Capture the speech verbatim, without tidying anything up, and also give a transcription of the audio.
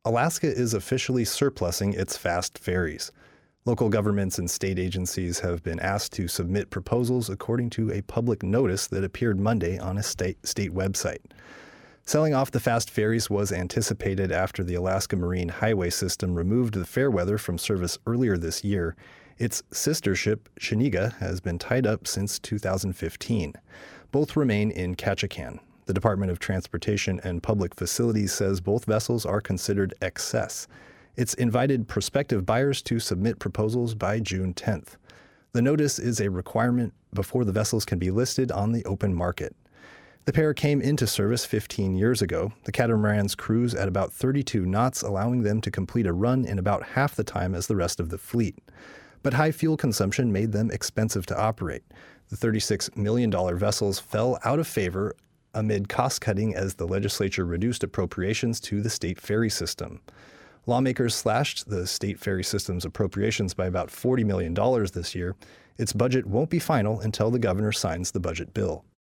Alaska is officially surplusing its fast ferries. Local governments and state agencies have been asked to submit proposals according to a public notice that appeared Monday on a state, state website. Selling off the fast ferries was anticipated after the Alaska Marine Highway System removed the Fairweather from service earlier this year. Its sister ship, Shaniga, has been tied up since two thousand fifteen. Both remain in Ketchikan. The Department of Transportation and Public Facilities says both vessels are considered excess. It's invited prospective buyers to submit proposals by June tenth. The notice is a requirement before the vessels can be listed on the open market. The pair came into service fifteen years ago. The catamarans cruise at about thirty-two knots, allowing them to complete a run in about half the time as the rest of the fleet. But high fuel consumption made them expensive to operate. The thirty-six million dollars vessels fell out of favor amid cost-cutting as the legislature reduced appropriations to the state ferry system. Lawmakers slashed the state ferry system's appropriations by about forty million dollars this year. Its budget won't be final until the governor signs the budget bill.